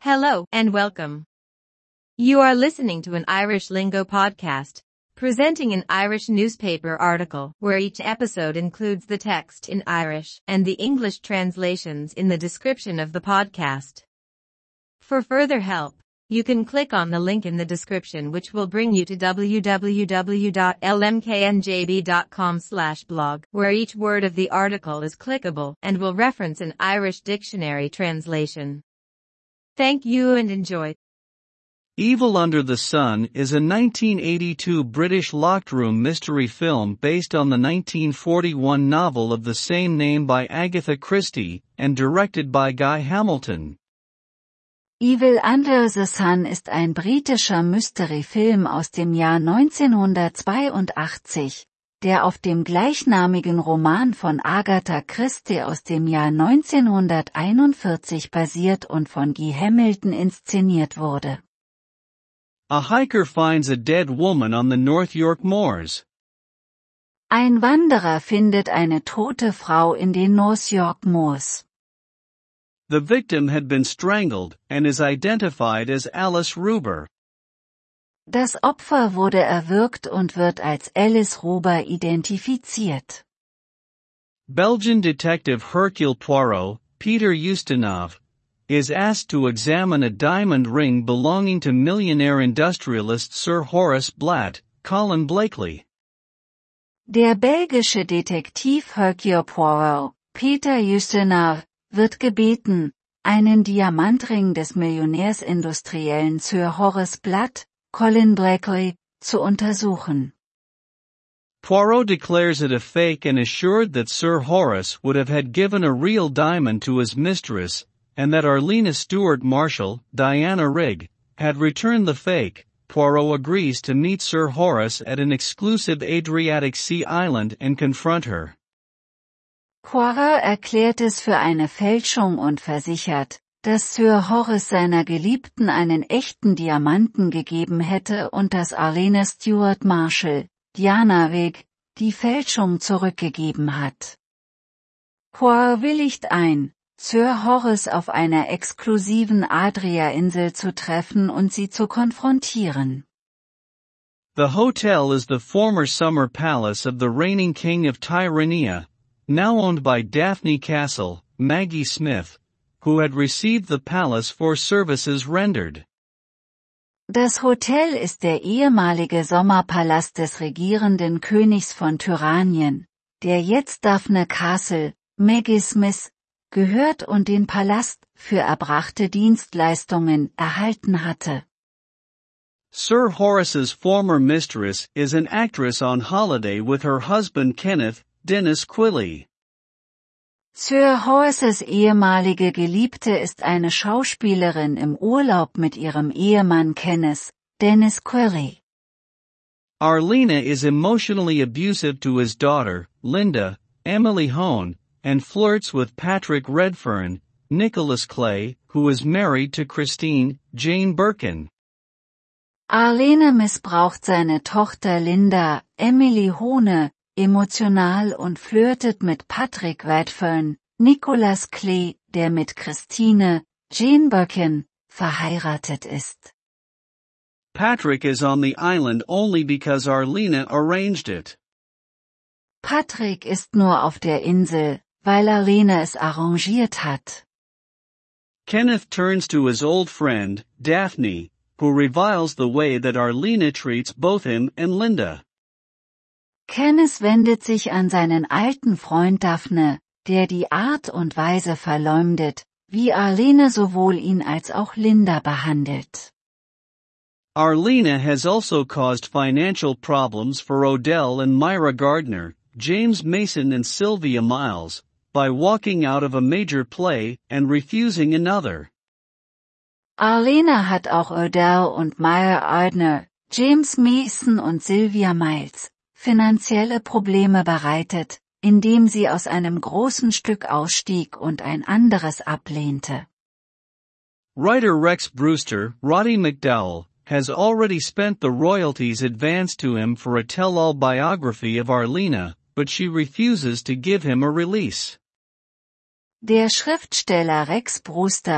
Hello and welcome. You are listening to an Irish Lingo podcast, presenting an Irish newspaper article where each episode includes the text in Irish and the English translations in the description of the podcast. For further help, you can click on the link in the description which will bring you to www.lmknjb.com/blog, where each word of the article is clickable and will reference an Irish dictionary translation. Thank you and enjoy. Evil Under the Sun is a 1982 British locked room mystery film based on the 1941 novel of the same name by Agatha Christie and directed by Guy Hamilton. Evil Under the Sun ist ein britischer Mystery-Film aus dem Jahr 1982, der auf dem gleichnamigen Roman von Agatha Christie aus dem Jahr 1941 basiert und von Guy Hamilton inszeniert wurde. A hiker finds a dead woman on the North York Moors. Ein Wanderer findet eine tote Frau in den North York Moors. The victim had been strangled and is identified as Alice Ruber. Das Opfer wurde erwürgt und wird als Alice Ruber identifiziert. Belgian detective Hercule Poirot, Peter Ustinov, is asked to examine a diamond ring belonging to millionaire industrialist Sir Horace Blatt, Colin Blakely. Der belgische Detektiv Hercule Poirot, Peter Ustinov, wird gebeten, einen Diamantring des Millionärsindustriellen Sir Horace Blatt, Colin Blakely, zu untersuchen. Poirot declares it a fake and assured that Sir Horace would have had given a real diamond to his mistress, and that Arlena Stewart Marshall, Diana Rigg, had returned the fake. Poirot agrees to meet Sir Horace at an exclusive Adriatic Sea island and confront her. Poirot erklärt es für eine Fälschung und versichert, dass Sir Horace seiner Geliebten einen echten Diamanten gegeben hätte und dass Arlena Stewart Marshall, Diana Rigg, die Fälschung zurückgegeben hat. Poirot willigt ein, Sir Horace auf einer exklusiven Adria-Insel zu treffen und sie zu konfrontieren. The hotel is the former summer palace of the reigning king of Tyrrhenia, now owned by Daphne Castle, Maggie Smith, who had received the palace for services rendered. Das Hotel ist der ehemalige Sommerpalast des regierenden Königs von Tyrrhanien, der jetzt Daphne Castle, Maggie Smith, gehört und den Palast für erbrachte Dienstleistungen erhalten hatte. Sir Horace's former mistress is an actress on holiday with her husband Kenneth, Dennis Quilley. Sir Horaces ehemalige Geliebte ist eine Schauspielerin im Urlaub mit ihrem Ehemann Kenneth, Dennis Quilley. Arlena is emotionally abusive to his daughter, Linda, Emily Hone, and flirts with Patrick Redfern, Nicholas Clay, who is married to Christine, Jane Birkin. Arlena missbraucht seine Tochter Linda, Emily Hone, emotional und flirtet mit Patrick Redfern, Nicholas Clay, der mit Christine, Jane Birkin, verheiratet ist. Patrick is on the island only because Arlena arranged it. Patrick ist nur auf der Insel, weil Arlena es arrangiert hat. Kenneth turns to his old friend, Daphne, who reviles the way that Arlena treats both him and Linda. Kenneth wendet sich an seinen alten Freund Daphne, der die Art und Weise verleumdet, wie Arlena sowohl ihn als auch Linda behandelt. Arlena has also caused financial problems for Odell and Myra Gardner, James Mason and Sylvia Miles, by walking out of a major play and refusing another. Arlena hat auch Odell und Myra Gardner, James Mason und Sylvia Miles, finanzielle Probleme bereitet, indem sie aus einem großen Stück ausstieg und ein anderes ablehnte. Writer Rex Brewster, Roddy McDowell, has already spent the royalties advanced to him for a tell-all biography of Arlena, but she refuses to give him a release. Der Schriftsteller Rex Brewster,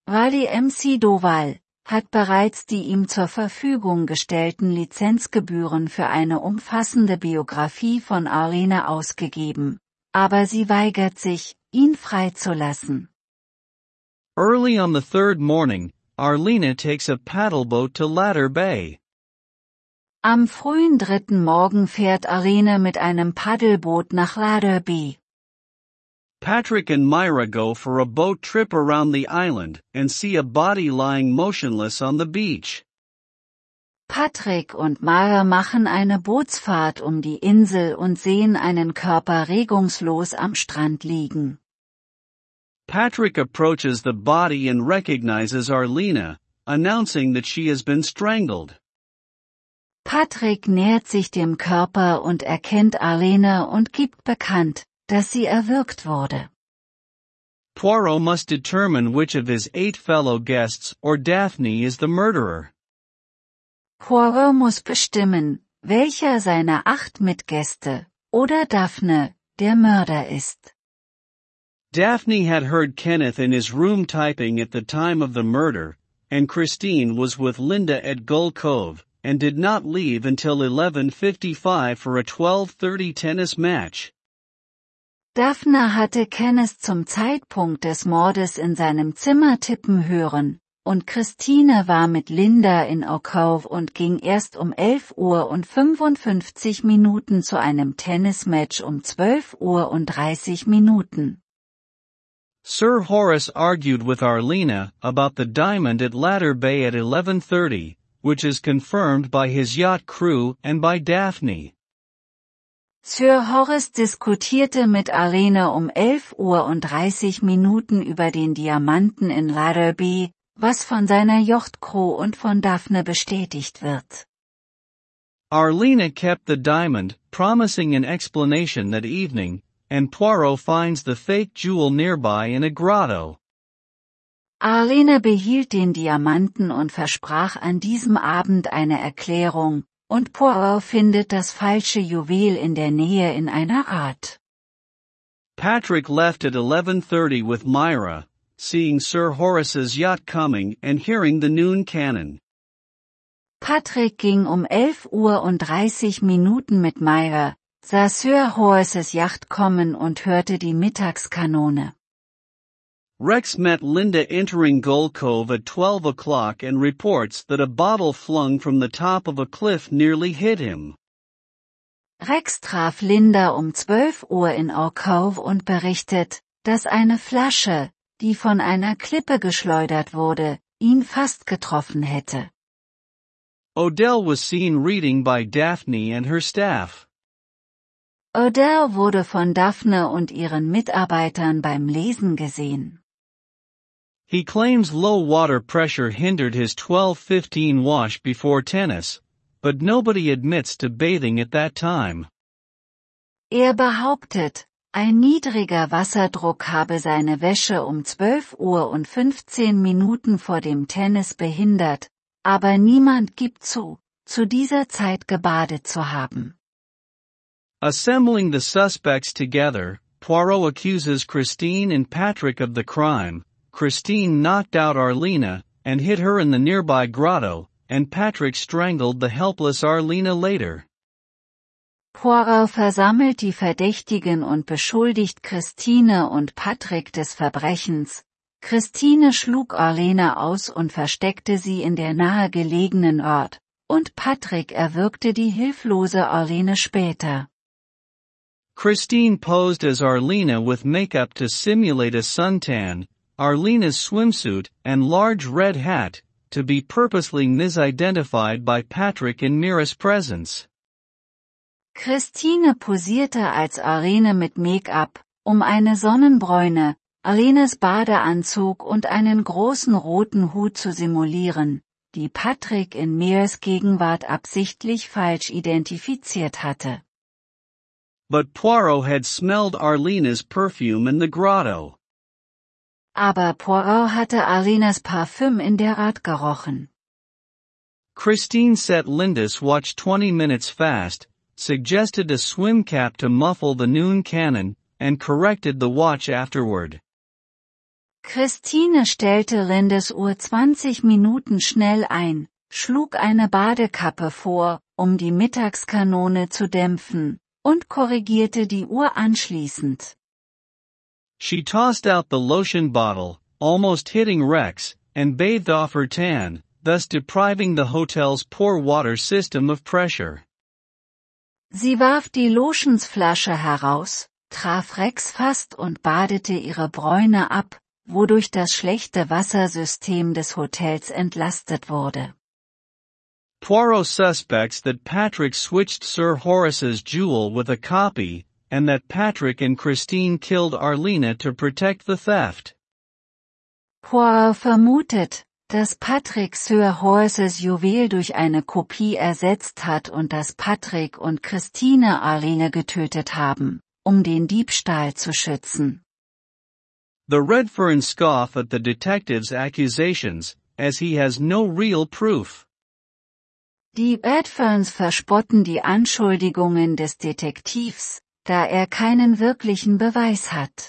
Rally MC Doval hat bereits die ihm zur Verfügung gestellten Lizenzgebühren für eine umfassende Biografie von Arlene ausgegeben, aber sie weigert sich, ihn freizulassen. Early on the third morning, Arlene takes a paddleboat to Ladder Bay. Am frühen 3. Morgen fährt Arlene mit einem Paddelboot nach Ladder Bay. Patrick and Myra go for a boat trip around the island and see a body lying motionless on the beach. Patrick und Myra machen eine Bootsfahrt um die Insel und sehen einen Körper regungslos am Strand liegen. Patrick approaches the body and recognizes Arlene, announcing that she has been strangled. Patrick nähert sich dem Körper und erkennt Arlene und gibt bekannt, dass sie erwürgt wurde. Poirot must determine which of his 8 fellow guests or Daphne is the murderer. Poirot muss bestimmen, welcher seiner 8 Mitgäste, oder Daphne, der Mörder ist. Daphne had heard Kenneth in his room typing at the time of the murder, and Christine was with Linda at Gull Cove, and did not leave until 11:55 for a 12:30 tennis match. Daphne hatte Kenneth zum Zeitpunkt des Mordes in seinem Zimmer tippen hören, und Christine war mit Linda in Oak Cove und ging erst um 11:55 zu einem Tennismatch um 12:30. Sir Horace argued with Arlene about the diamond at Ladder Bay at 11:30, which is confirmed by his yacht crew and by Daphne. Sir Horace diskutierte mit Arlene um 11:30 über den Diamanten in Ladder Bay, was von seiner Yachtcrew und von Daphne bestätigt wird. Arlene kept the diamond, promising an explanation that evening, and Poirot finds the fake jewel nearby in a grotto. Arlene behielt den Diamanten und versprach an diesem Abend eine Erklärung, und Poirot findet das falsche Juwel in der Nähe in einer Art. Patrick left at 11:30 with Myra, seeing Sir Horace's yacht coming and hearing the noon cannon. Patrick ging um 11:30 mit Myra, sah Sir Horace's Yacht kommen und hörte die Mittagskanone. Rex met Linda entering Gull Cove at 12 o'clock and reports that a bottle flung from the top of a cliff nearly hit him. Rex traf Linda um 12 Uhr in Oak Cove und berichtet, dass eine Flasche, die von einer Klippe geschleudert wurde, ihn fast getroffen hätte. Odell was seen reading by Daphne and her staff. Odell wurde von Daphne und ihren Mitarbeitern beim Lesen gesehen. He claims low water pressure hindered his 12:15 wash before tennis, but nobody admits to bathing at that time. Behauptet, ein niedriger Wasserdruck habe seine Wäsche um 12:15 vor dem Tennis behindert, aber niemand gibt zu dieser Zeit gebadet zu haben. Assembling the suspects together, Poirot accuses Christine and Patrick of the crime. Christine knocked out Arlene, and hid her in the nearby grotto, and Patrick strangled the helpless Arlene later. Poirot versammelt die Verdächtigen und beschuldigt Christine und Patrick des Verbrechens. Christine schlug Arlene aus und versteckte sie in der nahegelegenen Ort, und Patrick erwürgte die hilflose Arlene später. Christine posed as Arlene with makeup to simulate a suntan, Arlene's swimsuit and large red hat, to be purposely misidentified by Patrick in Myra's presence. Christine posierte als Arlene mit Make-up, eine Sonnenbräune, Arlenes Badeanzug und einen großen roten Hut zu simulieren, die Patrick in Myras Gegenwart absichtlich falsch identifiziert hatte. But Poirot had smelled Arlene's perfume in the grotto. Aber Poirot hatte Arlenes Parfüm in der Art gerochen. Christine set Linda's watch 20 minutes fast, suggested a swim cap to muffle the noon cannon, and corrected the watch afterward. Christine stellte Lindes Uhr 20 Minuten schnell ein, schlug eine Badekappe vor, um die Mittagskanone zu dämpfen, und korrigierte die Uhr anschließend. She tossed out the lotion bottle, almost hitting Rex, and bathed off her tan, thus depriving the hotel's poor water system of pressure. Sie warf die Lotionsflasche heraus, traf Rex fast und badete ihre Bräune ab, wodurch das schlechte Wassersystem des Hotels entlastet wurde. Poirot suspects that Patrick switched Sir Horace's jewel with a copy, and that Patrick and Christine killed Arlena to protect the theft. Poirot vermutet, dass Patrick Sir Horaces Juwel durch eine Kopie ersetzt hat und dass Patrick und Christine Arlene getötet haben, um den Diebstahl zu schützen. The Redfern scoff at the detective's accusations, as he has no real proof. Die Redferns verspotten die Anschuldigungen des Detektivs, da er keinen wirklichen Beweis hat.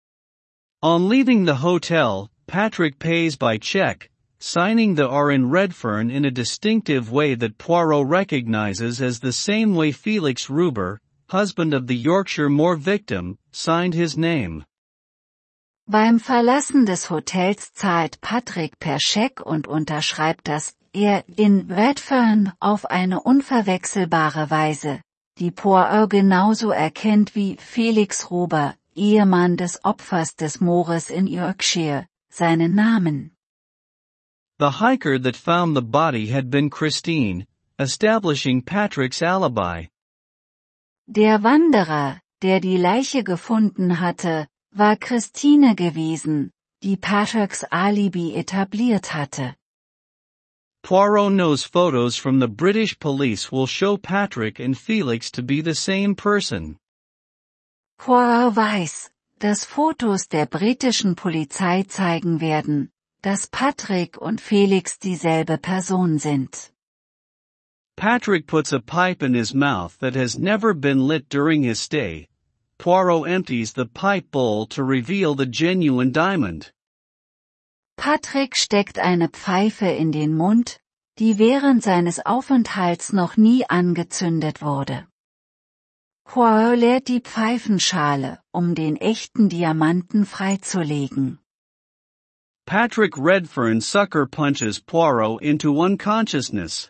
On leaving the hotel, Patrick pays by check, signing the R in Redfern in a distinctive way that Poirot recognizes as the same way Felix Ruber, husband of the Yorkshire Moor victim, signed his name. Beim Verlassen des Hotels zahlt Patrick per Scheck und unterschreibt das Er in Redfern auf eine unverwechselbare Weise, die Poirot genauso erkennt wie Felix Ruber, Ehemann des Opfers des Moores in Yorkshire, seinen Namen. The hiker that found the body had been Christine, establishing Patrick's alibi. Der Wanderer, der die Leiche gefunden hatte, war Christine gewesen, die Patricks Alibi etabliert hatte. Poirot knows photos from the British police will show Patrick and Felix to be the same person. Poirot weiß, dass Fotos der britischen Polizei zeigen werden, dass Patrick und Felix dieselbe Person sind. Patrick puts a pipe in his mouth that has never been lit during his stay. Poirot empties the pipe bowl to reveal the genuine diamond. Patrick steckt eine Pfeife in den Mund, die während seines Aufenthalts noch nie angezündet wurde. Poirot leert die Pfeifenschale, um den echten Diamanten freizulegen. Patrick Redfern sucker punches Poirot into unconsciousness.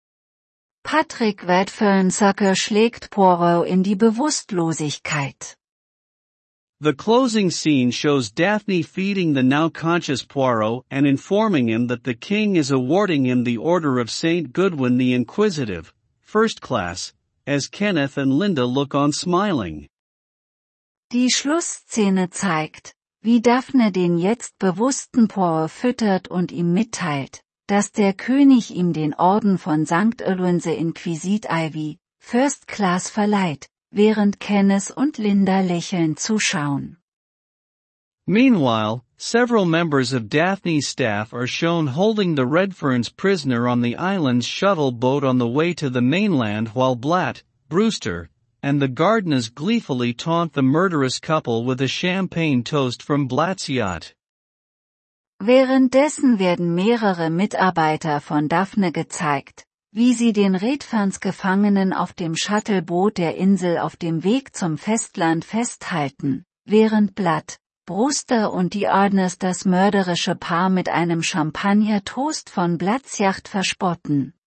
Patrick Redfern Sucker schlägt Poirot in die Bewusstlosigkeit. The closing scene shows Daphne feeding the now conscious Poirot and informing him that the king is awarding him the Order of St. Goodwin the Inquisitive, first class, as Kenneth and Linda look on smiling. Die Schlussszene zeigt, wie Daphne den jetzt bewussten Poirot füttert und ihm mitteilt, dass der König ihm den Orden von St. Edwin the Inquisit Ivy, First Class verleiht, während Kenneth und Linda lächelnd zuschauen. Meanwhile, several members of Daphne's staff are shown holding the Redferns prisoner on the island's shuttle boat on the way to the mainland while Blatt, Brewster, and the Gardners gleefully taunt the murderous couple with a champagne toast from Blatt's yacht. Währenddessen werden mehrere Mitarbeiter von Daphne gezeigt, wie sie den Redferns Gefangenen auf dem Shuttleboot der Insel auf dem Weg zum Festland festhalten, während Blatt, Brewster und die Gardners das mörderische Paar mit einem Champagner-Toast von Blatts Yacht verspotten.